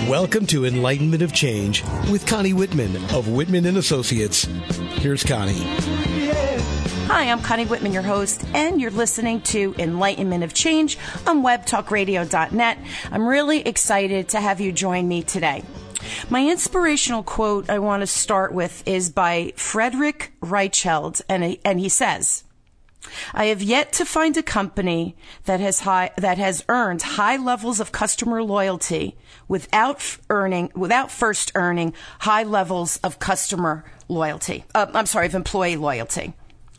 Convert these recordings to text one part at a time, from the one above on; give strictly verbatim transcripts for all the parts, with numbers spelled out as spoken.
Welcome to Enlightenment of Change with Connie Whitman of Whitman and Associates. Here's Connie. Hi, I'm Connie Whitman, your host, and you're listening to Enlightenment of Change on web talk radio dot net. I'm really excited to have you join me today. My inspirational quote I want to start with is by Frederick Reichheld, and he, and he says, I have yet to find a company that has high, that has earned high levels of customer loyalty without earning, without first earning high levels of customer loyalty. Uh, I'm sorry, of employee loyalty.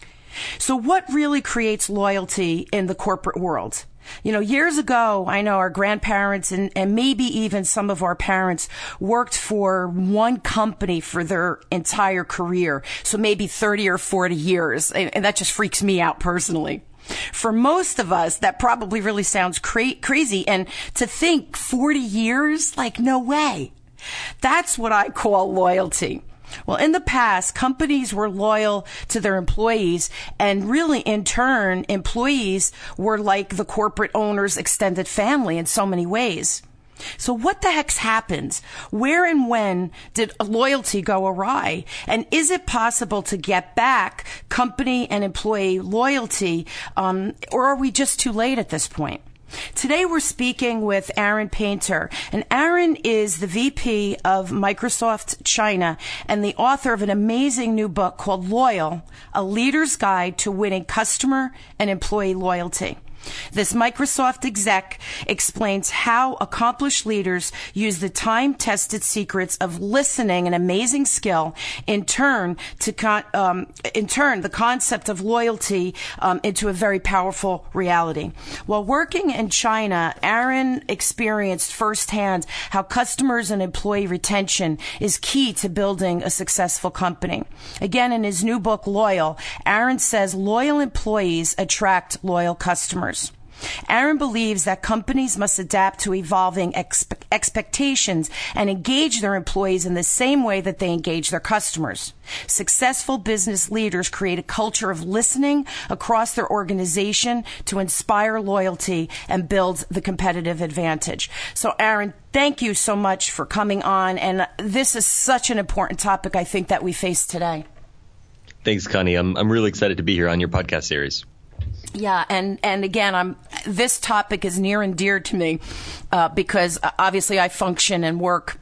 So what really creates loyalty in the corporate world? You know, years ago, I know our grandparents and, and maybe even some of our parents worked for one company for their entire career. So maybe thirty or forty years. And, and that just freaks me out personally. For most of us, that probably really sounds cra- crazy. And to think forty years, like, no way. That's what I call loyalty. Well, in the past, companies were loyal to their employees, and really, in turn, employees were like the corporate owner's extended family in so many ways. So what the heck's happened? Where and when did loyalty go awry? And is it possible to get back company and employee loyalty, um, or are we just too late at this point? Today we're speaking with Aaron Painter, and Aaron is the V P of Microsoft China and the author of an amazing new book called Loyal, A Leader's Guide to Winning Customer and Employee Loyalty. This Microsoft exec explains how accomplished leaders use the time-tested secrets of listening, an amazing skill, in turn to con- um, in turn the concept of loyalty um, into a very powerful reality. While working in China, Aaron experienced firsthand how customers and employee retention is key to building a successful company. Again, in his new book, Loyal, Aaron says loyal employees attract loyal customers. Aaron believes that companies must adapt to evolving expe- expectations and engage their employees in the same way that they engage their customers. Successful business leaders create a culture of listening across their organization to inspire loyalty and build the competitive advantage. So, Aaron, thank you so much for coming on. And this is such an important topic, I think, that we face today. Thanks, Connie. I'm I'm really excited to be here on your podcast series. Yeah, and, and again, I'm, this topic is near and dear to me uh, because obviously I function and work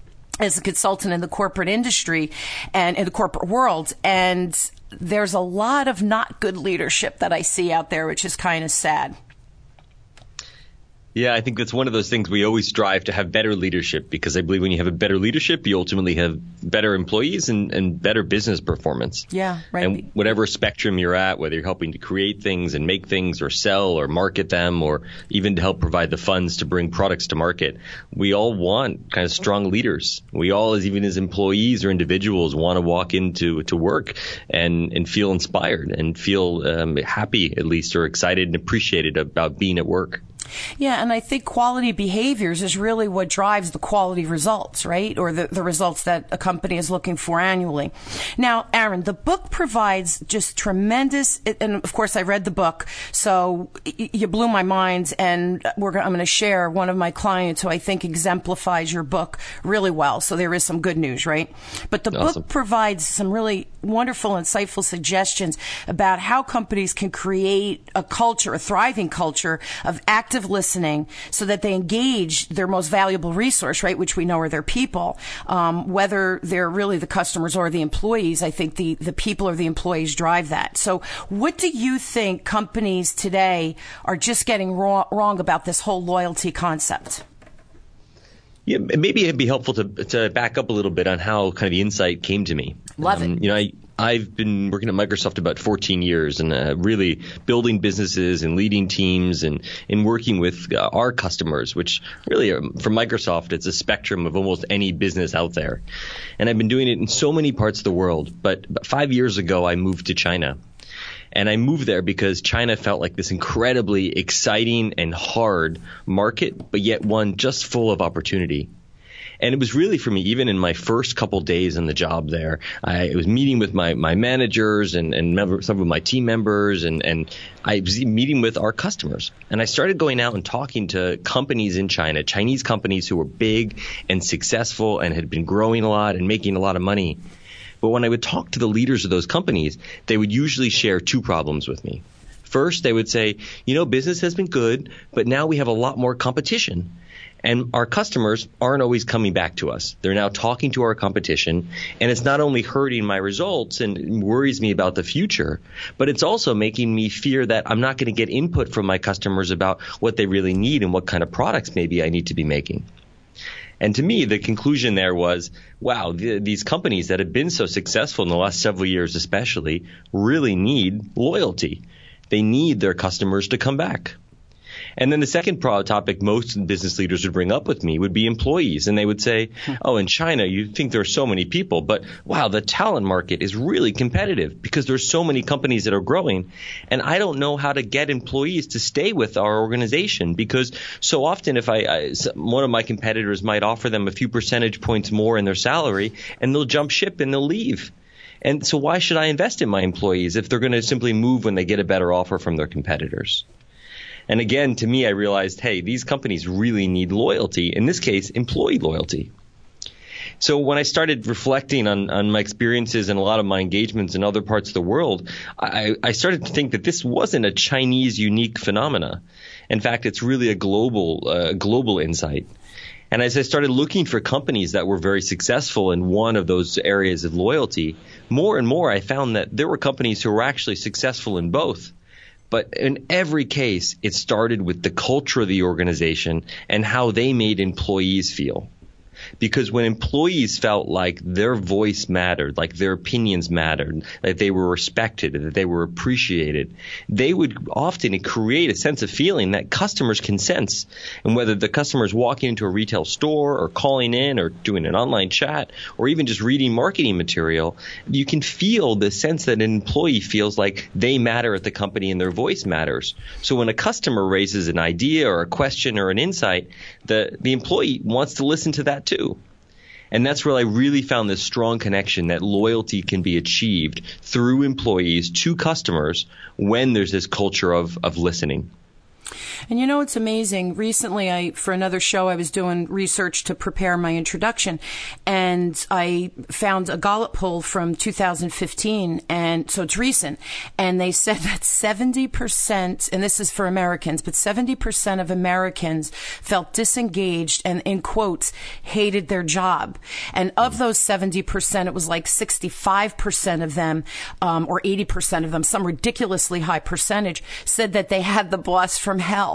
as a consultant in the corporate industry and in the corporate world, and there's a lot of not good leadership that I see out there, which is kind of sad. Yeah, I think that's one of those things we always strive to have better leadership, because I believe when you have a better leadership, you ultimately have better employees and, and better business performance. Yeah, right. And whatever spectrum you're at, whether you're helping to create things and make things or sell or market them, or even to help provide the funds to bring products to market, we all want kind of strong leaders. We all, as even as employees or individuals, want to walk into to work and, and feel inspired and feel um, happy, at least, or excited and appreciated about being at work. Yeah, and I think quality behaviors is really what drives the quality results, right? Or the, the results that a company is looking for annually. Now, Aaron, the book provides just tremendous, and of course I read the book, so you blew my mind, and we're, I'm going to share one of my clients who I think exemplifies your book really well. So there is some good news, right? But the Awesome. book provides some really wonderful, insightful suggestions about how companies can create a culture, a thriving culture of active listening so that they engage their most valuable resource, right, which we know are their people. Um, whether they're really the customers or the employees, I think the, the people or the employees drive that. So what do you think companies today are just getting wrong, wrong about this whole loyalty concept? Yeah, maybe it'd be helpful to to back up a little bit on how kind of the insight came to me. Love um, it. You know, I, I've been working at Microsoft about fourteen years and uh, really building businesses and leading teams and, and working with uh, our customers, which really, um, for Microsoft, it's a spectrum of almost any business out there. And I've been doing it in so many parts of the world. But, but five years ago, I moved to China. And I moved there because China felt like this incredibly exciting and hard market, but yet one just full of opportunity. And it was really for me, even in my first couple days on the job there, I was meeting with my, my managers and, and member, some of my team members, and, and I was meeting with our customers. And I started going out and talking to companies in China, Chinese companies who were big and successful and had been growing a lot and making a lot of money. But when I would talk to the leaders of those companies, they would usually share two problems with me. First, they would say, you know, business has been good, but now we have a lot more competition. And our customers aren't always coming back to us. They're now talking to our competition, and it's not only hurting my results and worries me about the future, but it's also making me fear that I'm not going to get input from my customers about what they really need and what kind of products maybe I need to be making. And to me, the conclusion there was, wow, th- these companies that have been so successful in the last several years especially really need loyalty. They need their customers to come back. And then the second pro- topic most business leaders would bring up with me would be employees. And they would say, oh, in China, you think there are so many people, but wow, the talent market is really competitive because there's so many companies that are growing. And I don't know how to get employees to stay with our organization because so often if I, I one of my competitors might offer them a few percentage points more in their salary and they'll jump ship and they'll leave. And so why should I invest in my employees if they're going to simply move when they get a better offer from their competitors? And again, to me, I realized, hey, these companies really need loyalty. In this case, employee loyalty. So when I started reflecting on, on my experiences and a lot of my engagements in other parts of the world, I, I started to think that this wasn't a Chinese unique phenomena. In fact, it's really a global, uh, global insight. And as I started looking for companies that were very successful in one of those areas of loyalty, more and more I found that there were companies who were actually successful in both. But in every case, it started with the culture of the organization and how they made employees feel. Because when employees felt like their voice mattered, like their opinions mattered, that they were respected, that they were appreciated, they would often create a sense of feeling that customers can sense. And whether the customer is walking into a retail store or calling in or doing an online chat or even just reading marketing material, you can feel the sense that an employee feels like they matter at the company and their voice matters. So when a customer raises an idea or a question or an insight, the, the employee wants to listen to that too. And that's where I really found this strong connection that loyalty can be achieved through employees to customers when there's this culture of, of listening. And you know, it's amazing. Recently, I, for another show, I was doing research to prepare my introduction, and I found a Gallup poll from two thousand fifteen, and so it's recent, and they said that seventy percent, and this is for Americans, but seventy percent of Americans felt disengaged and, in quotes, hated their job. And of those seventy percent, it was like sixty-five percent of them, um, or eighty percent of them, some ridiculously high percentage, said that they had the boss from hell.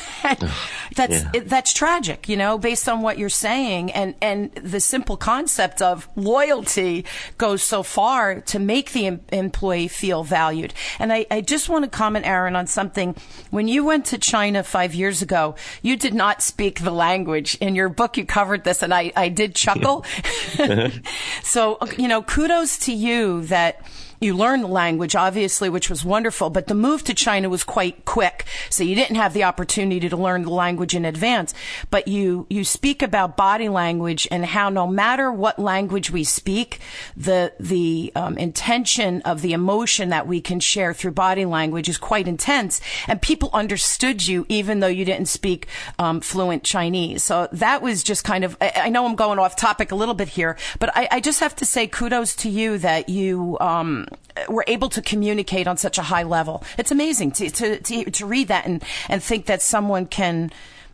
that's yeah. it, that's tragic, you know, based on what you're saying, and and the simple concept of loyalty goes so far to make the em- employee feel valued. And I, I just want to comment, Aaron, on something. When you went to China five years ago, you did not speak the language. In your book, you covered this, and I, I did chuckle. Yeah. So, you know, kudos to you that you learned the language, obviously, which was wonderful, but the move to China was quite quick, so you didn't have the opportunity to learn the language in advance. But you, you speak about body language and how no matter what language we speak, the the um, intention of the emotion that we can share through body language is quite intense, and people understood you even though you didn't speak um, fluent Chinese. So that was just kind of, I, I know I'm going off topic a little bit here, but I, I just have to say kudos to you that you um, were able to communicate on such a high level. It's amazing to to to, to read that and, and think that someone can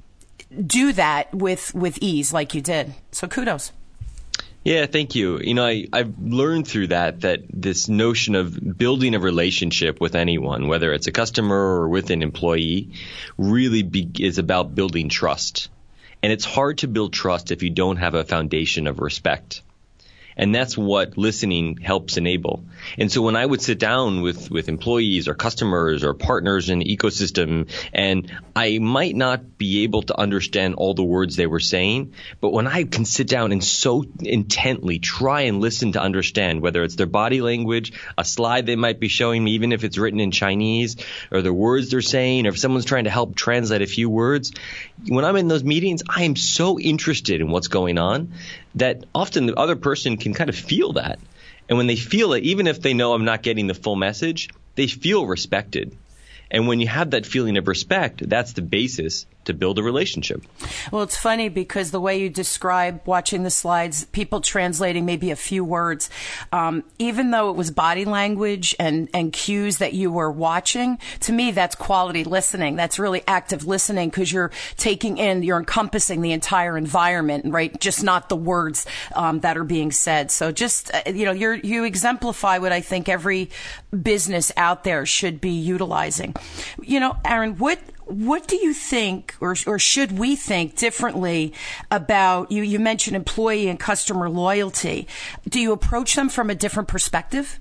do that with with ease like you did. So kudos. Yeah, thank you. You know, I, I've learned through that that this notion of building a relationship with anyone, whether it's a customer or with an employee, really be, is about building trust. And it's hard to build trust if you don't have a foundation of respect. And that's what listening helps enable. And so when I would sit down with, with employees or customers or partners in the ecosystem, and I might not be able to understand all the words they were saying, but when I can sit down and so intently try and listen to understand, whether it's their body language, a slide they might be showing me, even if it's written in Chinese, or the words they're saying, or if someone's trying to help translate a few words, when I'm in those meetings, I am so interested in what's going on that often the other person can kind of feel that. And when they feel it, even if they know I'm not getting the full message, they feel respected. And when you have that feeling of respect, that's the basis to build a relationship. Well, it's funny because the way you describe watching the slides, people translating maybe a few words, um, even though it was body language and, and cues that you were watching, to me, that's quality listening. That's really active listening because you're taking in, you're encompassing the entire environment, right? Just not the words um, that are being said. So just, uh, you know, you're, you exemplify what I think every business out there should be utilizing. You know, Aaron, what What do you think, or or should we think differently about, you, you mentioned employee and customer loyalty. Do you approach them from a different perspective?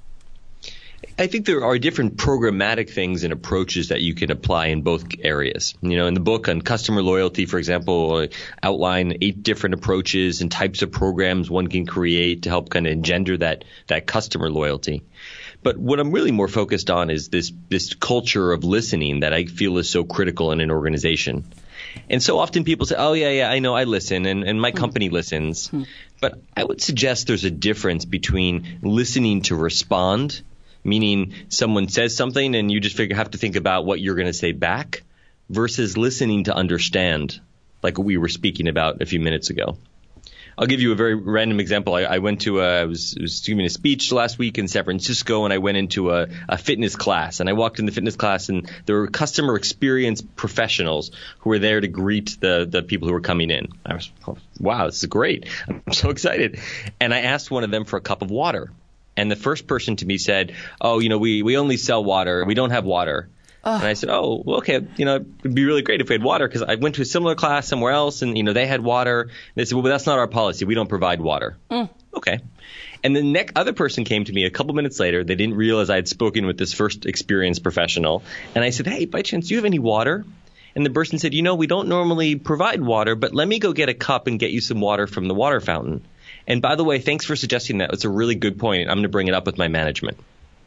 I think there are different programmatic things and approaches that you can apply in both areas. You know, in the book on customer loyalty, for example, I outline eight different approaches and types of programs one can create to help kind of engender that, that customer loyalty. But what I'm really more focused on is this this culture of listening that I feel is so critical in an organization. And so often people say, oh, yeah, yeah, I know, I listen, and, and my company listens. But I would suggest there's a difference between listening to respond, meaning someone says something and you just figure have to think about what you're going to say back, versus listening to understand, like we were speaking about a few minutes ago. I'll give you a very random example. I, I went to a, I was, was giving a speech last week in San Francisco, and I went into a, a fitness class. And I walked in the fitness class, and there were customer experience professionals who were there to greet the, the people who were coming in. I was, oh, wow, this is great. I'm so excited. And I asked one of them for a cup of water. And the first person to me said, oh, you know, we, we only sell water. We don't have water. And I said, oh, well, okay, you know, it'd be really great if we had water, because I went to a similar class somewhere else and, you know, they had water. And they said, well, but that's not our policy. We don't provide water. Mm. Okay. And the next other person came to me a couple minutes later. They didn't realize I had spoken with this first experienced professional. And I said, hey, by chance, do you have any water? And the person said, you know, we don't normally provide water, but let me go get a cup and get you some water from the water fountain. And by the way, thanks for suggesting that. It's a really good point. I'm going to bring it up with my management.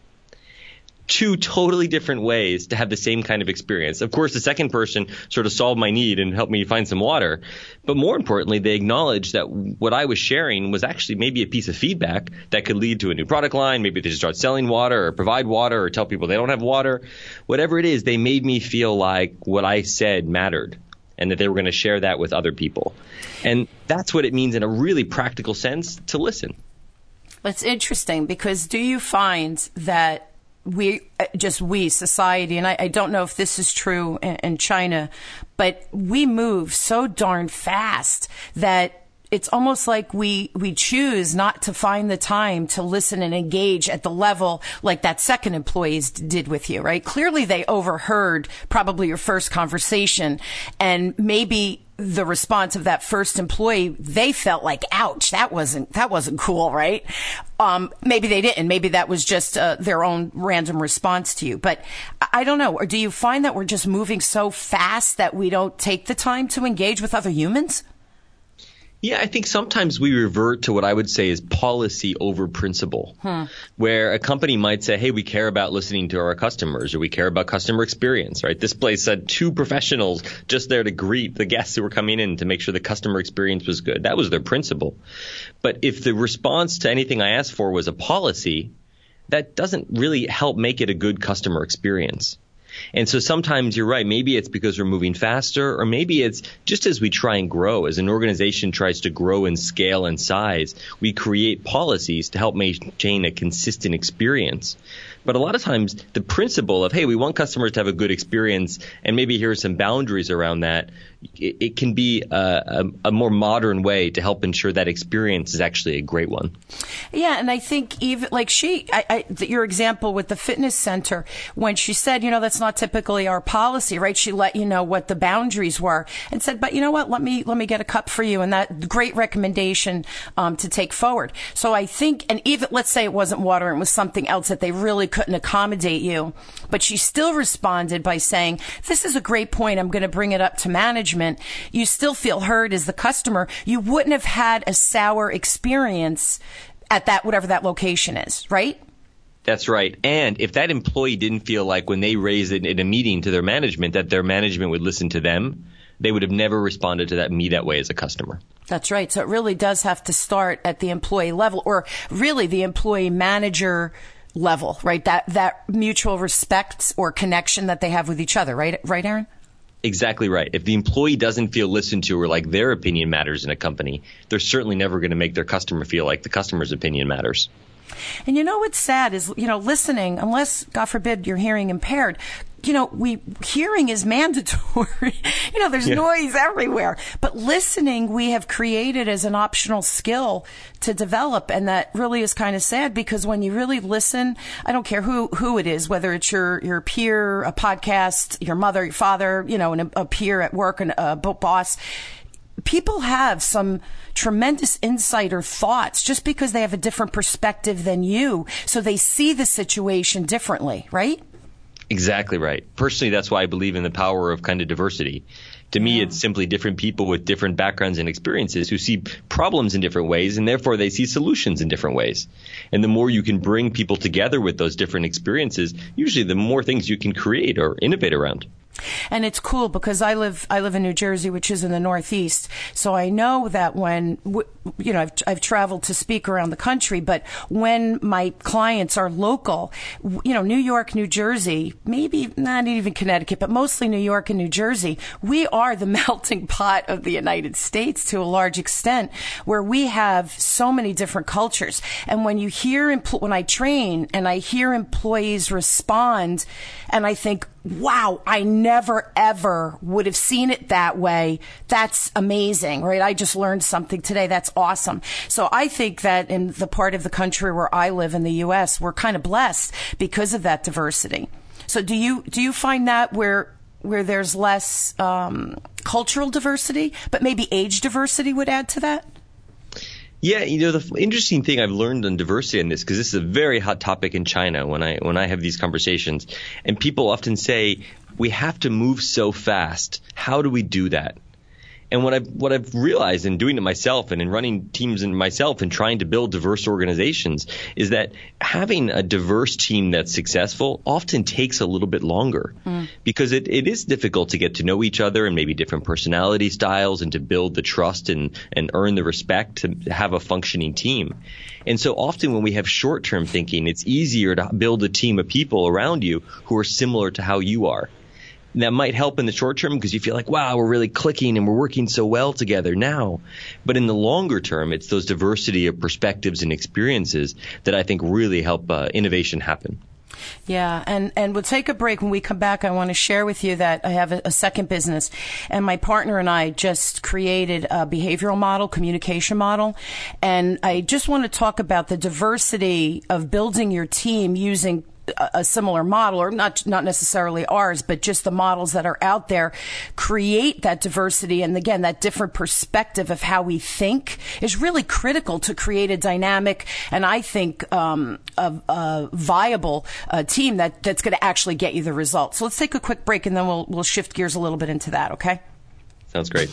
Two totally different ways to have the same kind of experience. Of course, the second person sort of solved my need and helped me find some water. But more importantly, they acknowledged that what I was sharing was actually maybe a piece of feedback that could lead to a new product line. Maybe they just start selling water or provide water or tell people they don't have water. Whatever it is, they made me feel like what I said mattered and that they were going to share that with other people. And that's what it means in a really practical sense to listen. That's interesting, because do you find that we, just we, society, and I, I don't know if this is true in, in China, but we move so darn fast that it's almost like we, we choose not to find the time to listen and engage at the level like that second employee did with you, right? Clearly they overheard probably your first conversation, and maybe the response of that first employee, they felt like, ouch, that wasn't, that wasn't cool, right? Um, maybe they didn't. Maybe that was just uh, their own random response to you. But I don't know. Or do you find that we're just moving so fast that we don't take the time to engage with other humans? Yeah, I think sometimes we revert to what I would say is policy over principle, hmm. where a company might say, hey, we care about listening to our customers, or we care about customer experience, right? This place had two professionals just there to greet the guests who were coming in to make sure the customer experience was good. That was their principle. But if the response to anything I asked for was a policy, that doesn't really help make it a good customer experience. And so sometimes you're right. Maybe it's because we're moving faster, or maybe it's just as we try and grow, as an organization tries to grow in scale and size, we create policies to help maintain a consistent experience. But a lot of times the principle of, hey, we want customers to have a good experience, and maybe here are some boundaries around that, it, it can be a, a, a more modern way to help ensure that experience is actually a great one. Yeah, and I think even like she, I, I, your example with the fitness center, when she said, you know, that's not typically our policy, right? She let you know what the boundaries were and said, but you know what, let me let me get a cup for you, and that great recommendation um, to take forward. So I think, and even let's say it wasn't water and it was something else that they really couldn't accommodate you, but she still responded by saying, this is a great point, I'm going to bring it up to management. You still feel heard as the customer. You wouldn't have had a sour experience at that, whatever that location is, right? That's right. And if that employee didn't feel like when they raised it in a meeting to their management that their management would listen to them, they would have never responded to that me that way as a customer. That's right. So it really does have to start at the employee level, or really the employee manager level, right? That that mutual respect or connection that they have with each other, right? Right, Aaron? Exactly right. If the employee doesn't feel listened to or like their opinion matters in a company, they're certainly never going to make their customer feel like the customer's opinion matters. And you know what's sad is, you know, listening, unless, God forbid, you're hearing impaired, you know, we hearing is mandatory. You know, there's yeah. noise everywhere. But listening, we have created as an optional skill to develop. And that really is kind of sad, because when you really listen, I don't care who, who it is, whether it's your, your peer, a podcast, your mother, your father, you know, and a, a peer at work, and a boss, people have some tremendous insight or thoughts just because they have a different perspective than you. So they see the situation differently, right? Exactly right. Personally, that's why I believe in the power of kind of diversity. To me, yeah. it's simply different people with different backgrounds and experiences who see problems in different ways, and therefore they see solutions in different ways. And the more you can bring people together with those different experiences, usually the more things you can create or innovate around. And it's cool because I live I live in New Jersey, which is in the Northeast. So I know that when, you know, I've, I've traveled to speak around the country, but when my clients are local, you know, New York, New Jersey, maybe not even Connecticut, but mostly New York and New Jersey, we are the melting pot of the United States to a large extent, where we have so many different cultures. And when you hear, when I train and I hear employees respond, and I think, wow, I never, ever would have seen it that way. That's amazing, right? I just learned something today. That's awesome. So I think that in the part of the country where I live in the U S, we're kind of blessed because of that diversity. So do you, do you find that where, where there's less, um, cultural diversity, but maybe age diversity would add to that? Yeah, you know, the interesting thing I've learned on diversity in this, because this is a very hot topic in China when I when I have these conversations, and people often say, we have to move so fast. How do we do that? And what I've, what I've realized in doing it myself and in running teams and myself and trying to build diverse organizations is that having a diverse team that's successful often takes a little bit longer mm. because it, it is difficult to get to know each other and maybe different personality styles and to build the trust and, and earn the respect to have a functioning team. And so often when we have short-term thinking, it's easier to build a team of people around you who are similar to how you are. That might help in the short term because you feel like, wow, we're really clicking and we're working so well together now. But in the longer term, it's those diversity of perspectives and experiences that I think really help uh, innovation happen. Yeah, and, and we'll take a break. When we come back, I want to share with you that I have a, a second business, and my partner and I just created a behavioral model, communication model, and I just want to talk about the diversity of building your team using a similar model, or not not necessarily ours, but just the models that are out there, create that diversity. And again, that different perspective of how we think is really critical to create a dynamic and I think um, a, a viable uh, team that, that's going to actually get you the results. So let's take a quick break and then we'll we'll shift gears a little bit into that, okay? Sounds great.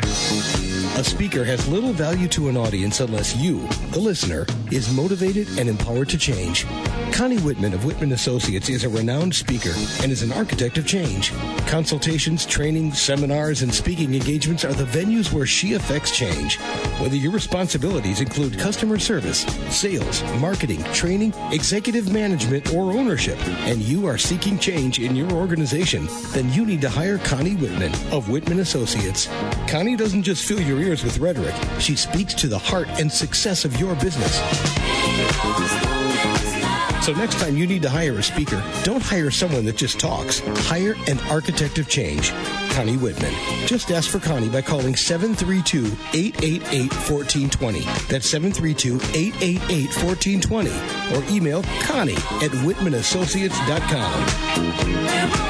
A speaker has little value to an audience unless you, the listener, is motivated and empowered to change. Connie Whitman of Whitman Associates is a renowned speaker and is an architect of change. Consultations, training, seminars, and speaking engagements are the venues where she affects change. Whether your responsibilities include customer service, sales, marketing, training, executive management, or ownership, and you are seeking change in your organization, then you need to hire Connie Whitman of Whitman Associates. Connie doesn't just fill your ears with rhetoric. She speaks to the heart and success of your business. So next time you need to hire a speaker, don't hire someone that just talks. Hire an architect of change. Connie Whitman. Just ask for Connie by calling seven three two, eight eight eight, one four two zero. That's seven three two, eight eight eight, one four two zero. Or email Connie at whitman associates dot com.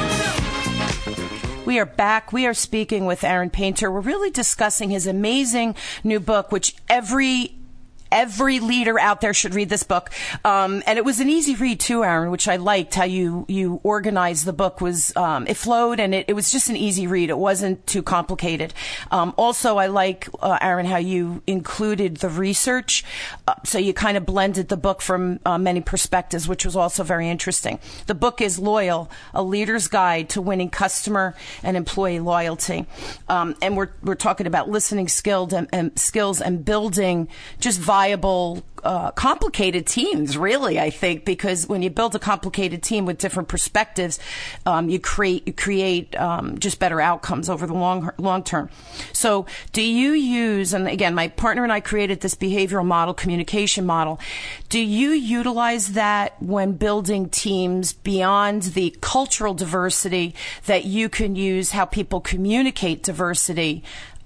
We are back. We are speaking with Aaron Painter. We're really discussing his amazing new book, which every Every leader out there should read this book. Um, and it was an easy read too, Aaron, which I liked how you, you organized the book. Was, um, it flowed and it, it was just an easy read. It wasn't too complicated. Um, also, I like, uh, Aaron, how you included the research. Uh, so you kind of blended the book from uh, many perspectives, which was also very interesting. The book is Loyal, A Leader's Guide to Winning Customer and Employee Loyalty. Um, and we're, we're talking about listening skills and, and skills and building just viable viable, uh, complicated teams, really, I think, because when you build a complicated team with different perspectives, um, you create, you create, um, just better outcomes over the long, long term. So do you use, and again, my partner and I created this behavioral model, communication model. Do you utilize that when building teams beyond the cultural diversity, that you can use how people communicate diversity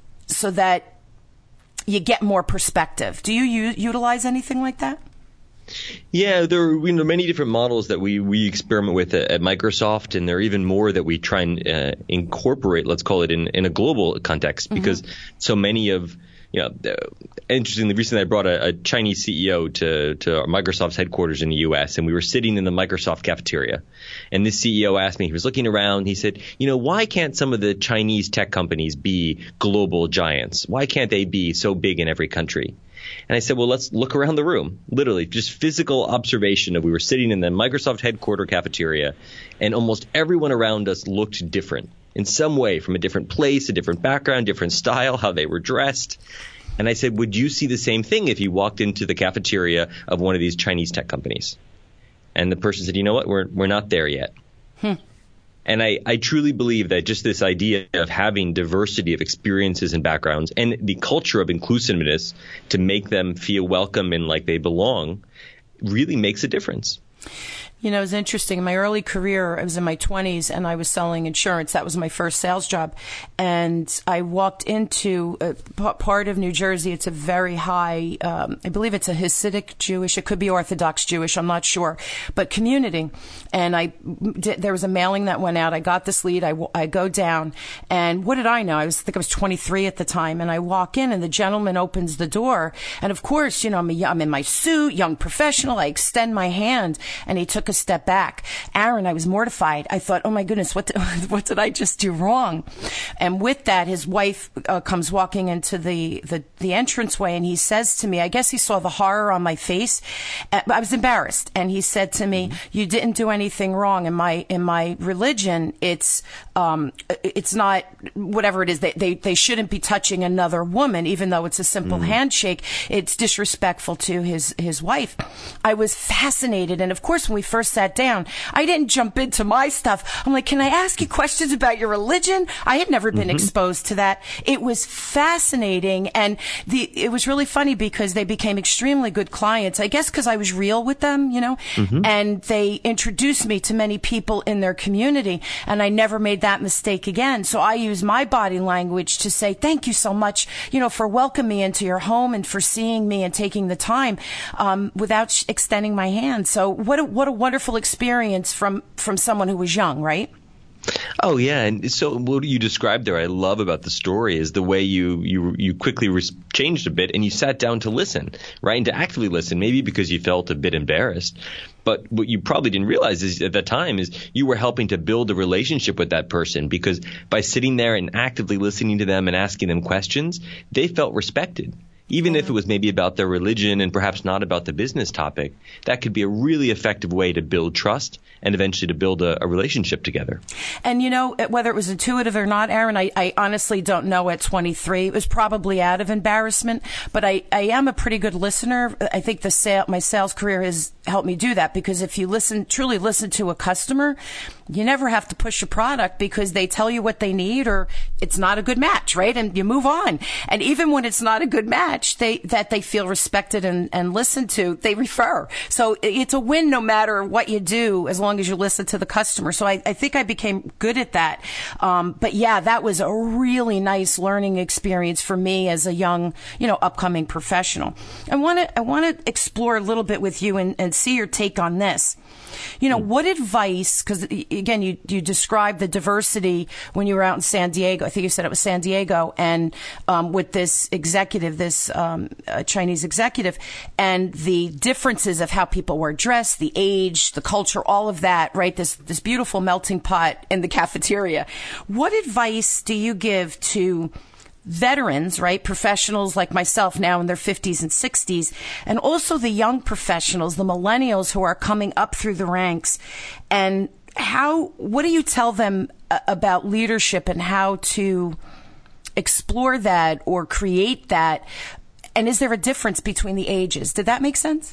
so that you get more perspective? Do you u- utilize anything like that? Yeah, there are you know, many different models that we, we experiment with at, at Microsoft, and there are even more that we try and uh, incorporate, let's call it, in, in a global context, because mm-hmm. so many of You know, uh, interestingly, recently I brought a, a Chinese C E O to, to Microsoft's headquarters in the U S, and we were sitting in the Microsoft cafeteria. And this C E O asked me, he was looking around, he said, you know, why can't some of the Chinese tech companies be global giants? Why can't they be so big in every country? And I said, well, let's look around the room. Literally, just physical observation of we were sitting in the Microsoft headquarter cafeteria, and almost everyone around us looked different in some way, from a different place, a different background, different style, how they were dressed. And I said, would you see the same thing if you walked into the cafeteria of one of these Chinese tech companies? And the person said, you know what, we're we're not there yet. Hmm. And I, I truly believe that just this idea of having diversity of experiences and backgrounds and the culture of inclusiveness to make them feel welcome and like they belong really makes a difference. You know, it was interesting. In my early career, I was in my twenties and I was selling insurance. That was my first sales job. And I walked into a p- part of New Jersey. It's a very high, um, I believe it's a Hasidic Jewish. It could be Orthodox Jewish. I'm not sure. But community. And I did, there was a mailing that went out. I got this lead. I, I go down. And what did I know? I was, I think I was twenty-three at the time. And I walk in and the gentleman opens the door. And of course, you know, I'm, a, I'm in my suit, young professional. I extend my hand and he took a step back. Aaron, I was mortified. I thought, oh my goodness, what did, what did I just do wrong? And with that, his wife uh, comes walking into the, the, the entranceway and he says to me, I guess he saw the horror on my face. Uh, I was embarrassed. And he said to me, you didn't do anything wrong. In my, in my religion, it's, um, it's not whatever it is. They, they, they shouldn't be touching another woman, even though it's a simple mm. handshake. It's disrespectful to his, his wife. I was fascinated. And of course, when we first sat down, I didn't jump into my stuff. I'm like, can I ask you questions about your religion? I had never been mm-hmm. exposed to that. It was fascinating. And the, it was really funny because they became extremely good clients. I guess because I was real with them, you know, mm-hmm. and they introduced me to many people in their community. And I never made that mistake again. So I use my body language to say, thank you so much, you know, for welcoming me into your home and for seeing me and taking the time, um, without sh- extending my hand. So what a, what a wonderful experience from, from someone who was young, right? Oh, yeah. And so what you described there, I love about the story is the way you you, you quickly re- changed a bit and you sat down to listen, right, and to actively listen, maybe because you felt a bit embarrassed. But what you probably didn't realize is at that time is you were helping to build a relationship with that person, because by sitting there and actively listening to them and asking them questions, they felt respected. Even if it was maybe about their religion and perhaps not about the business topic, that could be a really effective way to build trust and eventually to build a, a relationship together. And, you know, whether it was intuitive or not, Aaron, I, I honestly don't know at twenty-three. It was probably out of embarrassment, but I, I am a pretty good listener. I think the sale, my sales career has helped me do that, because if you listen, truly listen to a customer, you never have to push a product because they tell you what they need or it's not a good match, right? And you move on. And even when it's not a good match, they that they feel respected and, and listened to, they refer. So it's a win no matter what you do, as long as you listen to the customer. So I, I think I became good at that. Um, but yeah, that was a really nice learning experience for me as a young, you know, upcoming professional. I want to I want to explore a little bit with you and, and see your take on this. You know, what advice, because again, you, you described the diversity when you were out in San Diego. I think you said it was San Diego, and um, with this executive, this um, uh, Chinese executive, and the differences of how people were dressed, the age, the culture, all of that, right? This, this beautiful melting pot in the cafeteria. What advice do you give to veterans, right? Professionals like myself now in their fifties and sixties, and also the young professionals, the millennials who are coming up through the ranks. And how, what do you tell them about leadership and how to explore that or create that? And is there a difference between the ages? Did that make sense?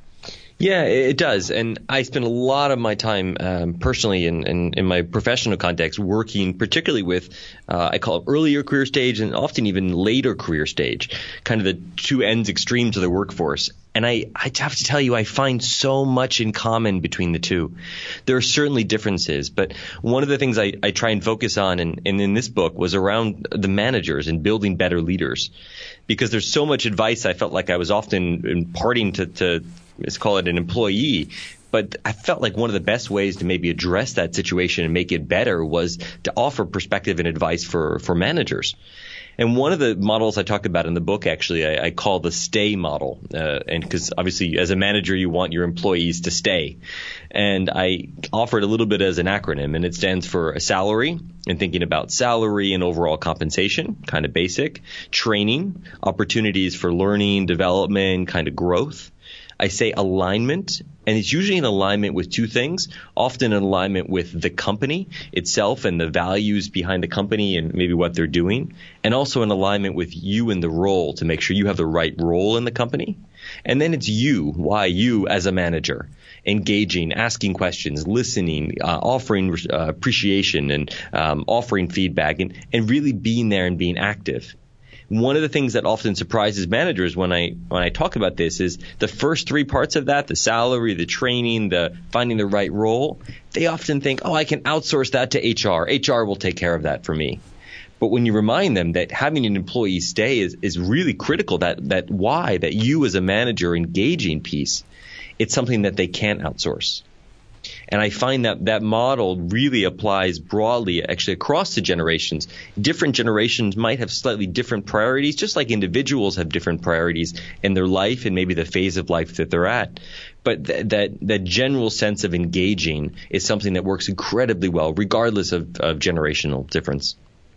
Yeah, it does. And I spend a lot of my time um, personally in, in, in my professional context working particularly with, uh, I call it earlier career stage and often even later career stage, kind of the two ends extremes of the workforce. And I, I have to tell you, I find so much in common between the two. There are certainly differences, but one of the things I, I try and focus on and, and in this book was around the managers and building better leaders. Because there's so much advice I felt like I was often imparting to, to let's call it an employee. But I felt like one of the best ways to maybe address that situation and make it better was to offer perspective and advice for, for managers. And one of the models I talk about in the book, actually, I, I call the stay model. Uh, and because obviously as a manager, you want your employees to stay. And I offer it a little bit as an acronym, and it stands for a salary, and thinking about salary and overall compensation, kind of basic, training, opportunities for learning, development, kind of growth. I say alignment, and it's usually in alignment with two things, often in alignment with the company itself and the values behind the company and maybe what they're doing, and also in alignment with you and the role to make sure you have the right role in the company. And then it's you, why you as a manager, engaging, asking questions, listening, uh, offering uh, appreciation and um, offering feedback and, and really being there and being active. One of the things that often surprises managers when I when I talk about this is the first three parts of that, the salary, the training, the finding the right role, they often think, oh, I can outsource that to H R. H R will take care of that for me. But when you remind them that having an employee stay is, is really critical, that that why, that you as a manager engaging piece, it's something that they can't outsource. And I find that that model really applies broadly, actually across the generations. Different generations might have slightly different priorities, just like individuals have different priorities in their life and maybe the phase of life that they're at. But th- that that general sense of engaging is something that works incredibly well, regardless of, of generational difference.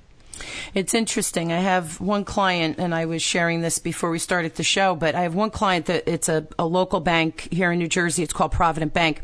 It's interesting. I have one client, and I was sharing this before we started the show, but I have one client that it's a, a local bank here in New Jersey. It's called Provident Bank.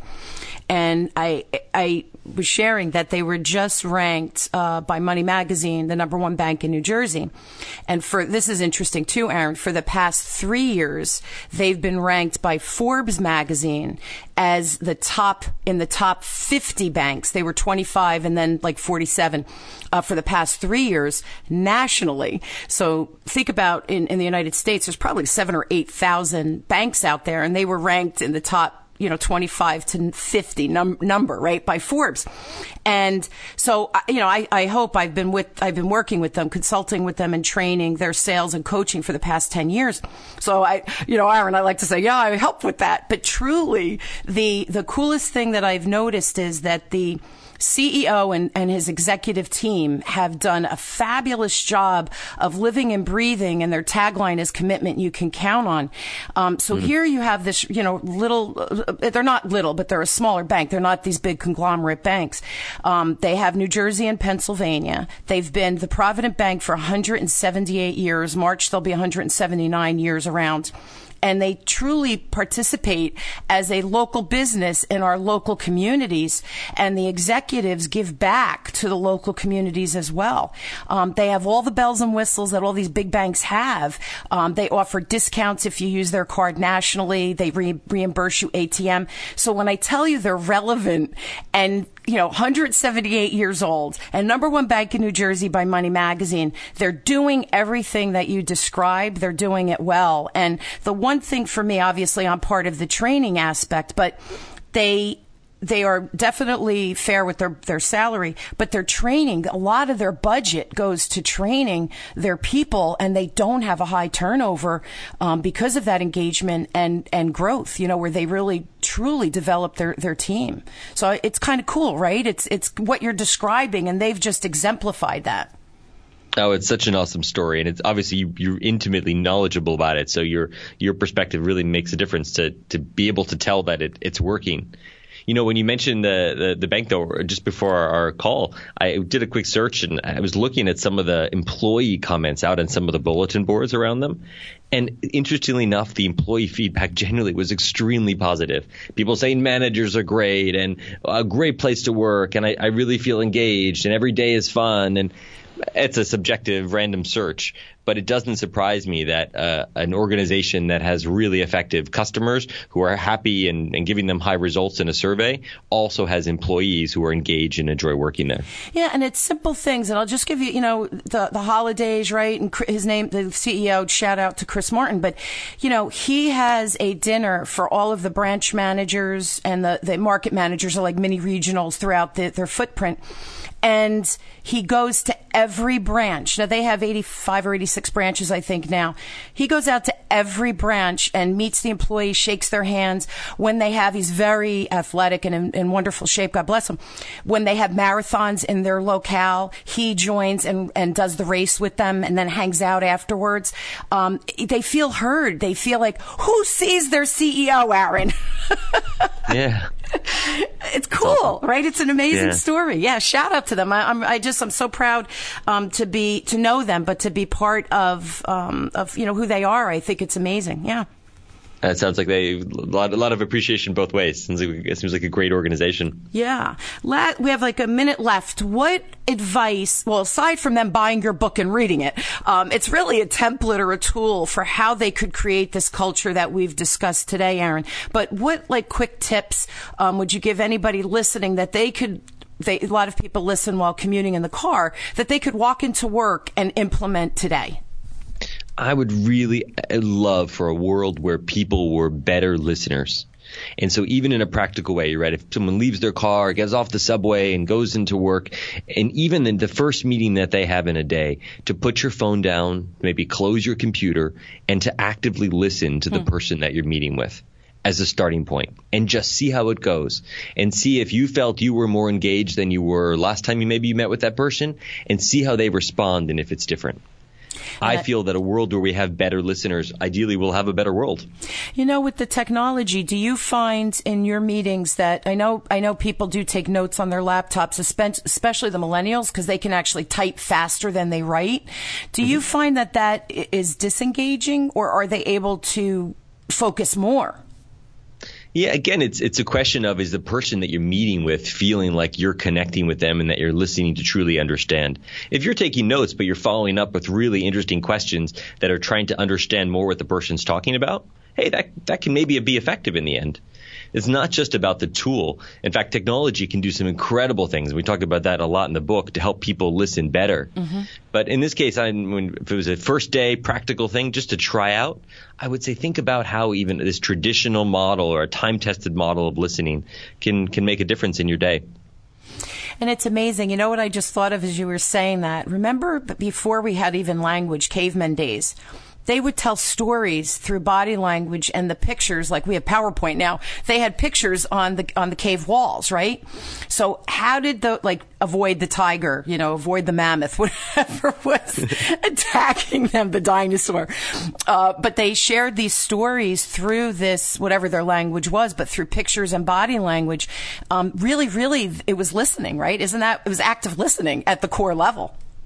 And I I was sharing that they were just ranked uh, by Money Magazine, the number one bank in New Jersey. And for this is interesting too, Aaron. For the past three years, they've been ranked by Forbes magazine as the top in the top fifty banks. They were twenty-five and then like forty-seven uh, for the past three years nationally. So think about in, in the United States, there's probably seven or eight thousand banks out there, and they were ranked in the top, you know, twenty-five to fifty num- number, right, by Forbes. And so, you know, I, I hope I've been with, I've been working with them, consulting with them and training their sales and coaching for the past ten years. So I, you know, Aaron, I like to say, yeah, I helped with that. But truly, the, the coolest thing that I've noticed is that the C E O and, and his executive team have done a fabulous job of living and breathing, and their tagline is commitment you can count on. Um, so mm-hmm. Here you have this, you know, little, uh, they're not little, but they're a smaller bank. They're not these big conglomerate banks. Um, they have New Jersey and Pennsylvania. They've been the Provident Bank for one hundred seventy-eight years. March, they'll be one hundred seventy-nine years around. and they truly participate as a local business in our local communities, and the executives give back to the local communities as well. Um, they have all the bells and whistles that all these big banks have. Um, they offer discounts if you use their card nationally. They re- reimburse you A T M. So when I tell you they're relevant and, you know, one hundred seventy-eight years old and number one bank in New Jersey by Money Magazine, they're doing everything that you described. They're doing it well. And the one thing for me, obviously, I'm part of the training aspect, but they They are definitely fair with their, their salary, but their training, a lot of their budget goes to training their people, and they don't have a high turnover um, because of that engagement and, and growth, you know, where they really truly develop their, their team. So it's kind of cool, right? It's, it's what you're describing, and they've just exemplified that. Oh, it's such an awesome story, and it's obviously you, you're intimately knowledgeable about it, so your your perspective really makes a difference to, to be able to tell that it, it's working. You know, when you mentioned the, the, the bank, though, just before our, our call, I did a quick search and I was looking at some of the employee comments out on some of the bulletin boards around them. And interestingly enough, the employee feedback generally was extremely positive. People saying managers are great and a great place to work, and I, I really feel engaged and every day is fun. And it's a subjective random search, but it doesn't surprise me that uh, an organization that has really effective customers who are happy and, and giving them high results in a survey also has employees who are engaged and enjoy working there. Yeah, and it's simple things. And I'll just give you, you know, the, the holidays, right? And his name, the C E O, shout out to Chris Martin. But, you know, he has a dinner for all of the branch managers and the, the market managers are like mini regionals throughout the, their footprint. And he goes to every branch. Now, they have eighty-five or eighty-six branches, I think, now. He goes out to every branch and meets the employees, shakes their hands. When they have, he's very athletic and in, in wonderful shape, God bless him. When they have marathons in their locale, he joins and, and does the race with them and then hangs out afterwards. Um, they feel heard. They feel like, who sees their C E O, Aaron? Yeah. It's cool, awesome. Right? It's an amazing yeah. story. Yeah, shout out to them. I, I'm, I just, I'm so proud um, to be to know them, but to be part of, um, of you know who they are. I think it's amazing. Yeah. It sounds like they a lot, a lot of appreciation both ways. It seems like, it seems like a great organization. Yeah. La- we have like a minute left. What advice, well, aside from them buying your book and reading it, um, it's really a template or a tool for how they could create this culture that we've discussed today, Aaron. But what like quick tips um, would you give anybody listening that they could They, a lot of people listen while commuting in the car, that they could walk into work and implement today? I would really love for a world where people were better listeners. And so even in a practical way, right, if someone leaves their car, gets off the subway and goes into work, and even in the first meeting that they have in a day, to put your phone down, maybe close your computer, and to actively listen to the hmm. person that you're meeting with as a starting point, and just see how it goes, and see if you felt you were more engaged than you were last time you maybe you met with that person, and see how they respond and if it's different. I feel that a world where we have better listeners, ideally we'll have a better world. You know, with the technology, do you find in your meetings that, I know I know people do take notes on their laptops, especially the millennials, because they can actually type faster than they write. Do mm-hmm. you find that that is disengaging, or are they able to focus more? Yeah, again, it's it's a question of, is the person that you're meeting with feeling like you're connecting with them and that you're listening to truly understand? If you're taking notes, but you're following up with really interesting questions that are trying to understand more what the person's talking about, hey, that that can maybe be effective in the end. It's not just about the tool. In fact, technology can do some incredible things. We talk about that a lot in the book to help people listen better. Mm-hmm. But in this case, I, when, if it was a first day practical thing just to try out, I would say think about how even this traditional model or a time-tested model of listening can, can make a difference in your day. And it's amazing. You know what I just thought of as you were saying that? Remember before we had even language, caveman days? They would tell stories through body language and the pictures, like we have PowerPoint now. They had pictures on the on the cave walls, right? So how did the, like, avoid the tiger, you know, avoid the mammoth, whatever was attacking them, the dinosaur. Uh, but they shared these stories through this, whatever their language was, but through pictures and body language. Um, really, really, it was listening, right? Isn't that, it was active listening at the core level.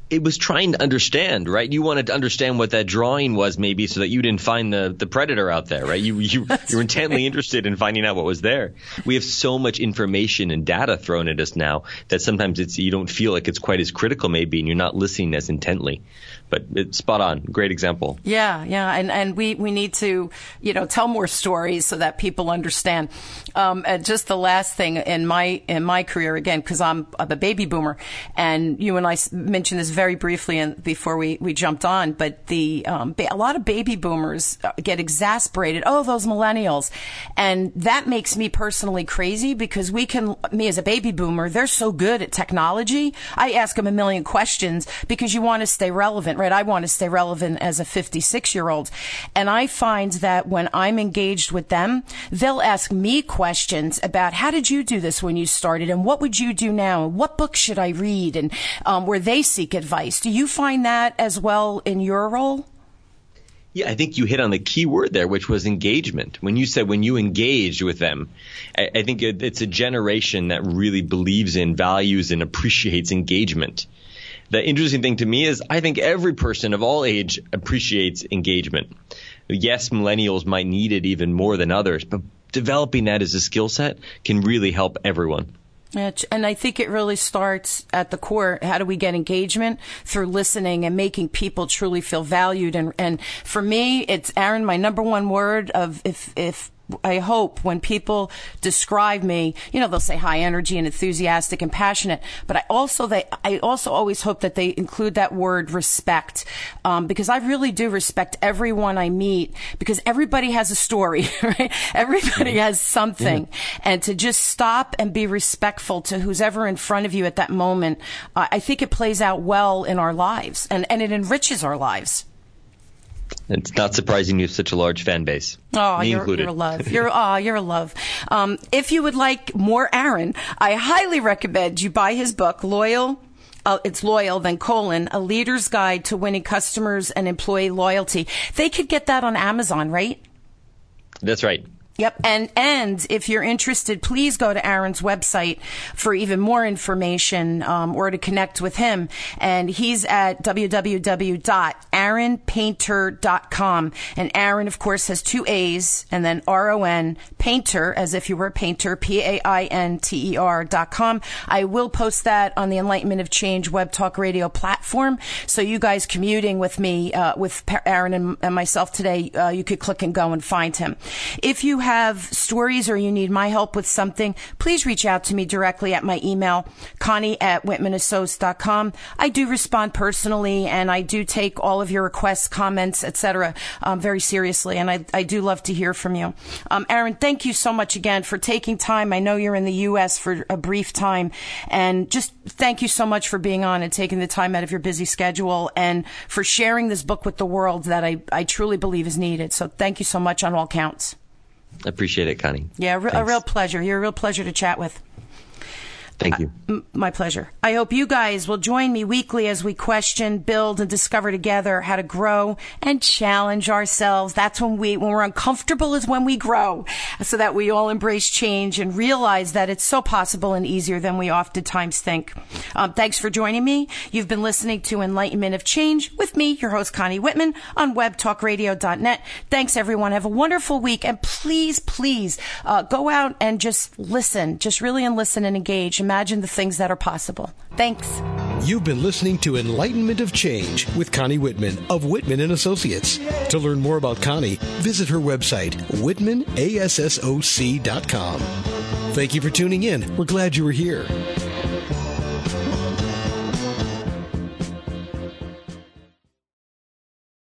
it was trying to understand, right? You wanted to understand what that drawing was, maybe, so that you didn't find the, the predator out there, right? You you you're intently interested in finding out what was there. We have so much information and data thrown at us now that sometimes it's you don't feel like it's quite as critical, maybe, and you're not listening as intently. But it's spot on. Great example. Yeah, yeah, and and we, we need to, you know, tell more stories so that people understand. Um, and just the last thing in my in my career, again, because I'm, I'm a baby boomer, and you and I mentioned this very briefly in, before we, we jumped on, but the um, ba- a lot of baby boomers get exasperated. Oh, those millennials, and that makes me personally crazy because we can. Me as a baby boomer, they're so good at technology. I ask them a million questions because you want to stay relevant. Right, I want to stay relevant as a fifty-six-year-old. And I find that when I'm engaged with them, they'll ask me questions about how did you do this when you started and what would you do now and what book should I read and um, where they seek advice. Do you find that as well in your role? Yeah, I think you hit on the key word there, which was engagement. When you said when you engaged with them, I, I think it, it's a generation that really believes in, values, and appreciates engagement. The interesting thing to me is I think every person of all age appreciates engagement. Yes, millennials might need it even more than others, but developing that as a skill set can really help everyone. And I think it really starts at the core. How do we get engagement? Through listening and making people truly feel valued. And, and for me, it's, Aaron, my number one word of if, if, I hope when people describe me, you know, they'll say high energy and enthusiastic and passionate, but I also, they, I also always hope that they include that word respect, um, because I really do respect everyone I meet because everybody has a story, right? Everybody has something. Yeah. And to just stop and be respectful to who's ever in front of you at that moment, uh, I think it plays out well in our lives and, and it enriches our lives. It's not surprising you have such a large fan base. Oh, Me you're, included. you're a love. You're, oh, you're a love. Um, if you would like more Aaron, I highly recommend you buy his book, Loyal. Uh, it's Loyal, then colon, A Leader's Guide to Winning Customers and Employee Loyalty. They could get that on Amazon, right? That's right. Yep. And, and if you're interested, please go to Aaron's website for even more information, um, or to connect with him. And he's at w w w dot aaron painter dot com. And Aaron, of course, has two A's and then R O N, Painter, as if you were a painter, P A I N T E R dot com. I will post that on the Enlightenment of Change Web Talk Radio platform. So you guys commuting with me, uh, with Aaron and, and myself today, uh, you could click and go and find him. If you have stories or you need my help with something, please reach out to me directly at my email, Connie at whitman associates dot com. I do respond personally, and I do take all of your requests, comments, et cetera, um, very seriously, and I, I do love to hear from you. Um, Aaron, thank you so much again for taking time. I know you're in the U S for a brief time, and just thank you so much for being on and taking the time out of your busy schedule and for sharing this book with the world that I, I truly believe is needed. So thank you so much on all counts. I appreciate it, Connie. Yeah, re- a real pleasure. You're a real pleasure to chat with. Thank you. Uh, my pleasure. I hope you guys will join me weekly as we question, build, and discover together how to grow and challenge ourselves. That's when we, when we're uncomfortable is when we grow, so that we all embrace change and realize that it's so possible and easier than we oftentimes think. Um, thanks for joining me. You've been listening to Enlightenment of Change with me, your host, Connie Whitman, on web talk radio dot net. Thanks, everyone. Have a wonderful week. And please, please, uh, go out and just listen. Just really and listen and engage. Imagine the things that are possible. Thanks. You've been listening to Enlightenment of Change with Connie Whitman of Whitman and Associates. To learn more about Connie, visit her website, whitman assoc dot com. Thank you for tuning in. We're glad you were here.